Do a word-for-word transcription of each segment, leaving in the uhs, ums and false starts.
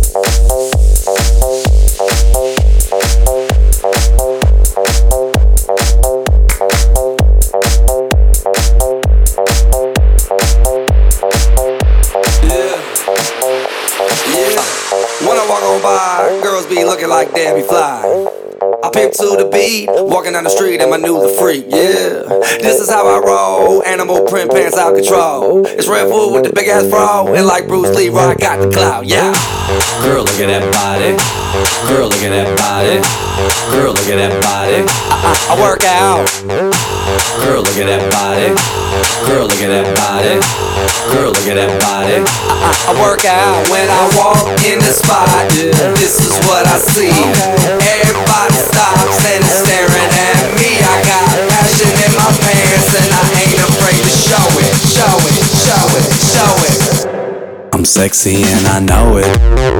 When I walk on by, girls be looking like Debbie Fly. I pimp to the beat, walking down the street and my new the freak, yeah. This is how I roll, animal print pants out control. It's Red Food with the big ass bro, and like Bruce Lee, I got the clout, yeah. Girl, look at that body. Girl, look at that body. Girl, look at that body. I, I, I work out. Girl, look at that body. Girl, look at that body. Girl, look at that body. I, I, I work out when I walk in the spot. This is what I see. Everybody stops and is staring at me. I got passion in my pants and I ain't afraid to show it. Show it, show it, show it. I'm sexy and I know it.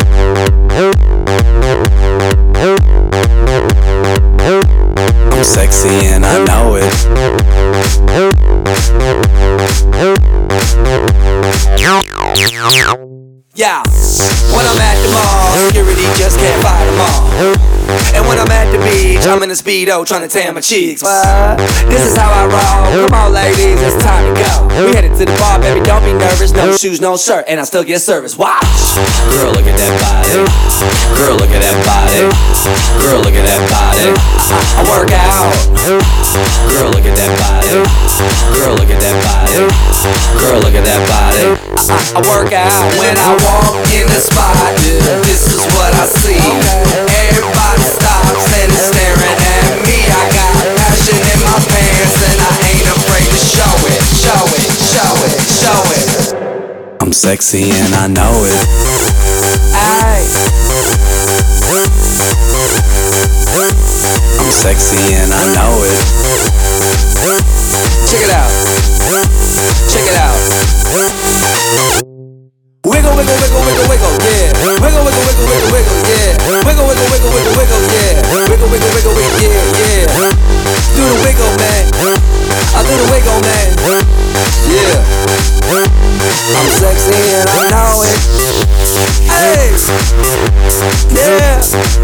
I'm sexy and I know it. Yeah, when I'm at the mall, security just can't fight them all. And when I'm at the beach, I'm in a Speedo trying to tan my cheeks. What? This is how I roll. Come on, ladies, it's time to go. We headed to the bar, baby, don't be nervous. No shoes, no shirt, and I still get service. Watch. Girl, look at that body. Girl, look at that body. Girl, look at that body. I, I work out. Girl, look at that body. Girl, look at that body. Girl, look at that body. I, I work out when I walk in the spot. This is what I see. Everybody stops and is staring at me. I got passion in my pants and I ain't afraid to show it. Show it, show it, show it. I'm sexy and I know it. Aye. I'm sexy and I know it. Check it out. Check it out. Wiggle, wiggle, wiggle, wiggle, wiggle, yeah. Wiggle, wiggle, wiggle, wiggle, wiggle, yeah. Wiggle, wiggle, wiggle, wiggle, wiggle, yeah. Wiggle, wiggle, wiggle, wiggle, yeah, yeah. Do the wiggle, man. I do the wiggle, man. Yeah. I'm sexy and I know it. Hey. Yeah.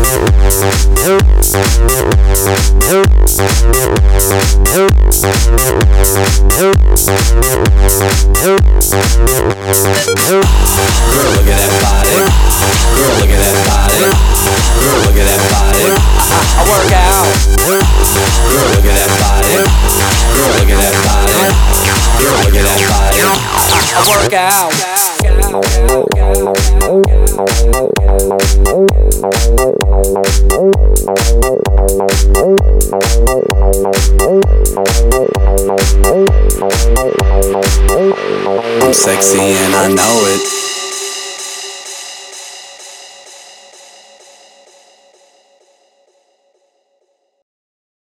Girl, look at that body. Girl, look at that body. Girl, look at that body. I, I work out. Girl, look at that body. Girl, look at that body. Girl, look at that body. I, I work out. I'm sexy and I know it.